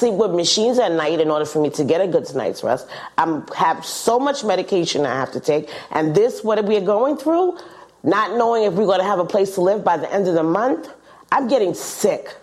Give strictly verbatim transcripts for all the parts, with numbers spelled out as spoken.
sleep with machines at night in order for me to get a good night's rest. I have so much medication I have to take. And this, what we are going through, not knowing if we're going to have a place to live by the end of the month, I'm getting sick.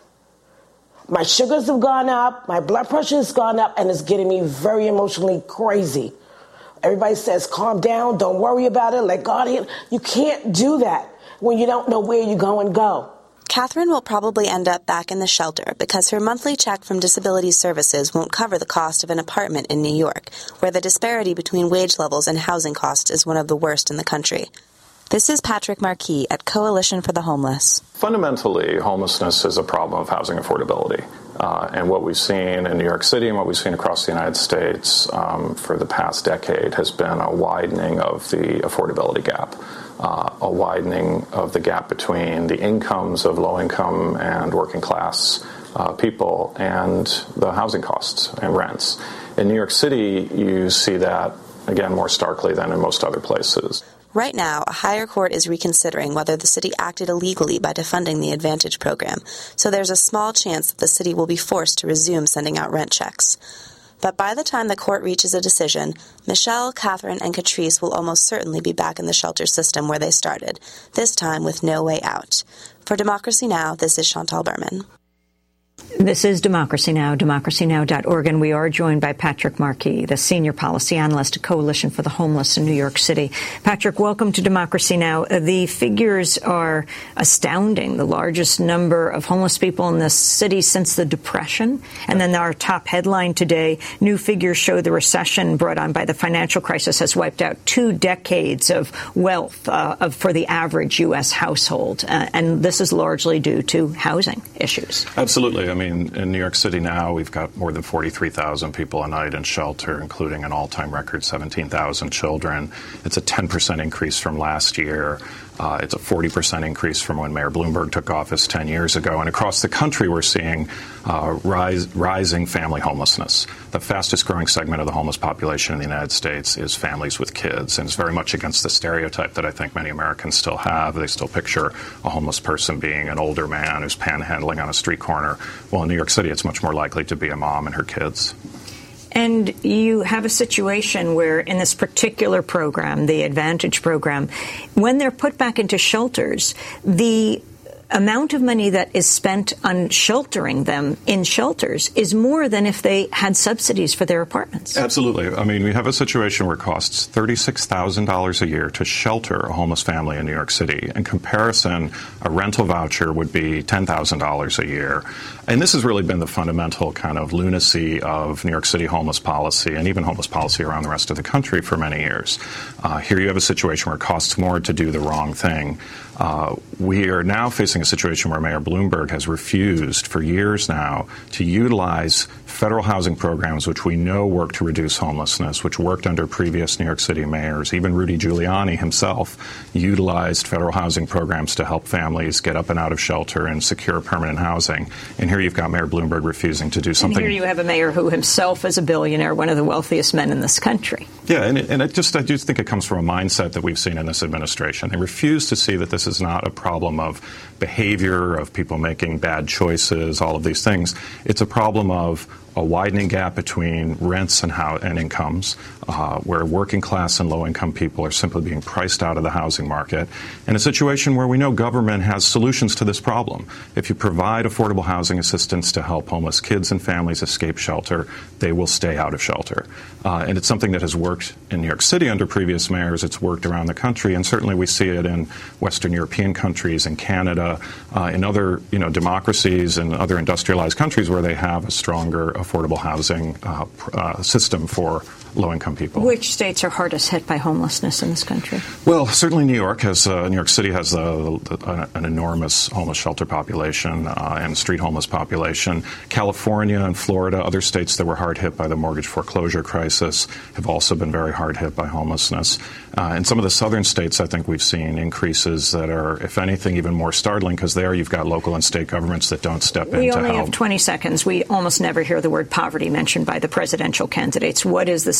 My sugars have gone up, my blood pressure has gone up, and it's getting me very emotionally crazy. Everybody says, calm down, don't worry about it, let God heal. You can't do that when you don't know where you're going to go. Catherine will probably end up back in the shelter because her monthly check from Disability Services won't cover the cost of an apartment in New York, where the disparity between wage levels and housing costs is one of the worst in the country. This is Patrick Marquis at Coalition for the Homeless. Fundamentally, homelessness is a problem of housing affordability. Uh, and what we've seen in New York City and what we've seen across the United States um, for the past decade has been a widening of the affordability gap. Uh, a widening of the gap between the incomes of low-income and working-class uh, people and the housing costs and rents. In New York City, you see that, again, more starkly than in most other places. Right now, a higher court is reconsidering whether the city acted illegally by defunding the Advantage program, so there's a small chance that the city will be forced to resume sending out rent checks. But by the time the court reaches a decision, Michelle, Catherine, and Catrice will almost certainly be back in the shelter system where they started, this time with no way out. For Democracy Now!, this is Chantal Berman. This is Democracy Now!, democracy now dot org, and we are joined by Patrick Marquis, the Senior Policy Analyst at Coalition for the Homeless in New York City. Patrick, welcome to Democracy Now! The figures are astounding, the largest number of homeless people in the city since the Depression. And then our top headline today, new figures show the recession brought on by the financial crisis has wiped out two decades of wealth uh, of, for the average U S household. Uh, and this is largely due to housing issues. Absolutely. I mean, in New York City now, we've got more than forty-three thousand people a night in shelter, including an all-time record seventeen thousand children. It's a ten percent increase from last year. Uh, it's a forty percent increase from when Mayor Bloomberg took office ten years ago. And across the country, we're seeing uh, rise, rising family homelessness. The fastest growing segment of the homeless population in the United States is families with kids. And it's very much against the stereotype that I think many Americans still have. They still picture a homeless person being an older man who's panhandling on a street corner. Well, in New York City, it's much more likely to be a mom and her kids. And you have a situation where in this particular program, the Advantage program, when they're put back into shelters, the amount of money that is spent on sheltering them in shelters is more than if they had subsidies for their apartments. Absolutely. I mean, we have a situation where it costs thirty-six thousand dollars a year to shelter a homeless family in New York City. In comparison, a rental voucher would be ten thousand dollars a year. And this has really been the fundamental kind of lunacy of New York City homeless policy and even homeless policy around the rest of the country for many years. Uh, here you have a situation where it costs more to do the wrong thing. Uh, we are now facing a situation where Mayor Bloomberg has refused for years now to utilize federal housing programs, which we know work to reduce homelessness, which worked under previous New York City mayors. Even Rudy Giuliani himself utilized federal housing programs to help families get up and out of shelter and secure permanent housing. And here you've got Mayor Bloomberg refusing to do something. And here you have a mayor who himself is a billionaire, one of the wealthiest men in this country. Yeah, and, it, and it just I do think it comes from a mindset that we've seen in this administration. They refuse to see that this is not a problem of behavior, of people making bad choices, all of these things. It's a problem of a widening gap between rents and, how, and incomes, uh, where working class and low-income people are simply being priced out of the housing market, and a situation where we know government has solutions to this problem. If you provide affordable housing assistance to help homeless kids and families escape shelter, they will stay out of shelter. Uh, and it's something that has worked in New York City under previous mayors. It's worked around the country, and certainly we see it in Western European countries, in Canada, uh, in other you know, democracies and other industrialized countries where they have a stronger affordable housing uh, uh, system for low-income people. Which states are hardest hit by homelessness in this country? Well, certainly New York has. Uh, New York City has uh, an enormous homeless shelter population uh, and street homeless population. California and Florida, other states that were hard hit by the mortgage foreclosure crisis, have also been very hard hit by homelessness. Uh, in some of the southern states, I think we've seen increases that are, if anything, even more startling, because there you've got local and state governments that don't step in to help. We only have twenty seconds. We almost never hear the word poverty mentioned by the presidential candidates. What is the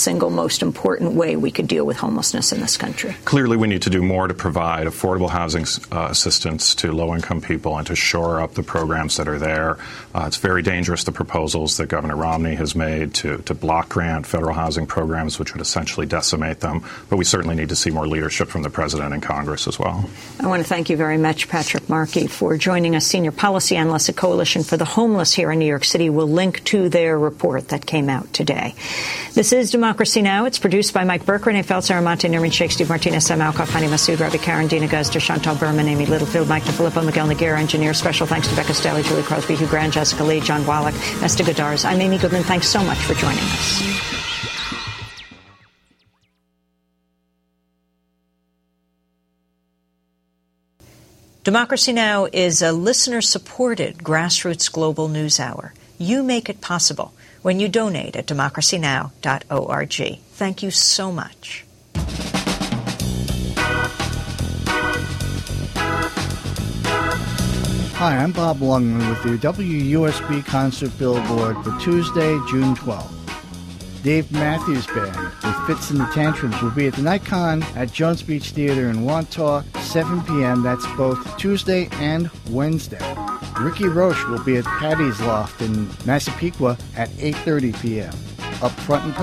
single most important way we could deal with homelessness in this country? Clearly, we need to do more to provide affordable housing uh, assistance to low-income people and to shore up the programs that are there. Uh, it's very dangerous, the proposals that Governor Romney has made to, to block grant federal housing programs, which would essentially decimate them. But we certainly need to see more leadership from the President and Congress as well. I want to thank you very much, Patrick Markey, for joining us, Senior Policy Analyst at Coalition for the Homeless here in New York City. We'll link to their report that came out today. This is Democracy Now! It's produced by Mike Burke, Renee Feltzer, Armante Nerman, Sheikh, Steve Martinez, Sam Alcoff, Hani Massoud, Ravi Karen, Dina Guzder, Chantal Berman, Amy Littlefield, Mike DeFilippo, Miguel Noguera, engineer. Special thanks to Becca Staley, Julie Crosby, Hugh Grant, Jessica Lee, John Wallach, Esther Godars. I'm Amy Goodman. Thanks so much for joining us. Democracy Now! Is a listener-supported grassroots global news hour. You make it possible when you donate at democracy now dot org. Thank you so much. Hi, I'm Bob Lungman with the W U S B Concert Billboard for Tuesday, June twelfth. Dave Matthews Band with Fitz and the Tantrums will be at the Nikon at Jones Beach Theater in Wantagh, seven p.m. That's both Tuesday and Wednesday. Ricky Roche will be at Patty's Loft in Massapequa at eight thirty p.m. Up front and